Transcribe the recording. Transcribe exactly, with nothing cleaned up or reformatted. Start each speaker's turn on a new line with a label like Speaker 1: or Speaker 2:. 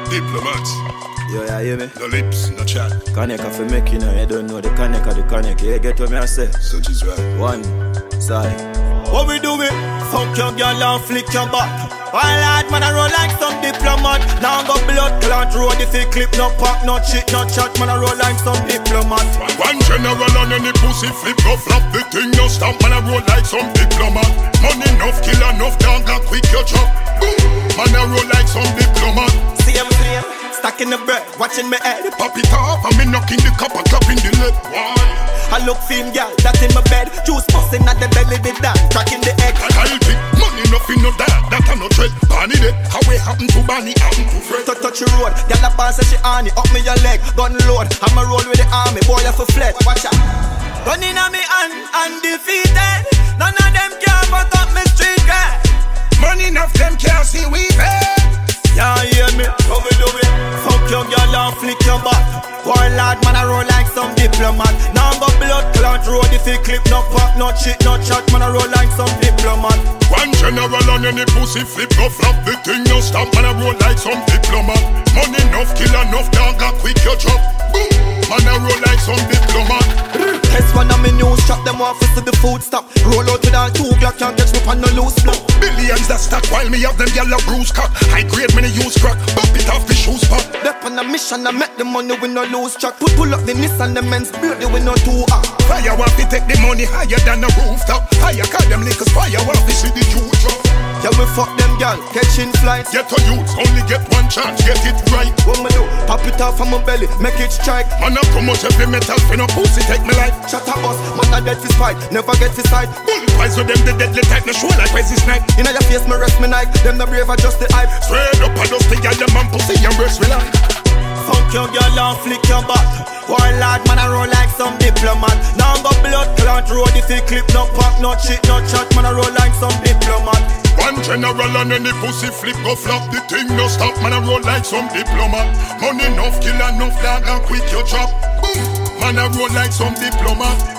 Speaker 1: Diplomats.
Speaker 2: Yo, yeah, hear me?
Speaker 1: No lips, no chat.
Speaker 2: Connect for make you know, you don't know the connect of the connect. You get what me I say?
Speaker 1: Such is right.
Speaker 2: One side.
Speaker 3: What we do it? Fuck your girl and flick your back. While hard man I roll like some diplomat. Now go blood clot road if it clip no pop, no shit, no chat. Man I roll like some diplomat.
Speaker 1: One general on any pussy flip go flop. The thing no stop. Man I roll like some diplomat. Money enough, kill enough, down got quick your chop. Boom. Man I roll like some diplomat.
Speaker 3: See him, see him, stuck in the bed, watching me head.
Speaker 1: Pop it off and me knocking the cup and clapping the lid. Why?
Speaker 3: I look film girl, that in my bed. Juice busting at the belly, the dance, cracking the egg.
Speaker 1: I'll pick money nothing no that, that I no tread. Barney dead, how we happen to Barney, happen to Fred.
Speaker 3: Touch touch the road, girl a bounce and she on it. Up me your leg, gun load. I'ma roll with the army, boy you for fled. Watch out. Gun inna me hand, undefeated. None of them can fuck up me street girl.
Speaker 1: Money enough them can't see we pay.
Speaker 3: Yeah, hear me, how we do it? Fuck your girl and flick your back. Boy lad, man I roll like some diplomat. Now go blood clot road if it clip no pop, no shit, no chat. Man I roll like some diplomat.
Speaker 1: One general on any pussy flip go flop. The thing no stop, man I roll like some diplomat. Money enough, kill enough, dog got quick your chop. Boom, man I roll like some diplomat.
Speaker 3: Test one of me news trap, them off to the food stop. Roll out with all two Glock, can't catch me on no loose block.
Speaker 1: Billions that stack while me have them yellow bruise cock. High grade me use crack, pop it off the shoes pop.
Speaker 3: Dep on a mission, I make the money with no loose track. Put pull up the Nissan, the men's build it with no two ah.
Speaker 1: Fire want to take the money higher than the rooftop. Higher call them liquors, fire want to see the juice drop.
Speaker 3: Yeah we fuck them gal, catching flights.
Speaker 1: Get to youths, only get one chance, get it right.
Speaker 3: What me do? Pop it off from my belly, make it strike.
Speaker 1: Man I promote every metal, for no pussy take me life.
Speaker 3: Shut up us, man I dead for spite, never get for sight.
Speaker 1: Bullet pies with them, the deadly type, no show like Wesley Snipe.
Speaker 3: Inna your face, me rest me night, them the brave are just the hype.
Speaker 1: Straight up, I just think you're the man, pussy and breast rely.
Speaker 3: Fuck your girl and flick your back. Boy lad, man I roll like some diplomat. Now go blood clot road if it clip no pop, no shit, no chat. Man I roll like some diplomat.
Speaker 1: One general on any pussy flip go flop. The thing no stop, man I roll like some diplomat. Money enough, kill enough, dog and quick your chop. Boom, man I roll like some diplomat.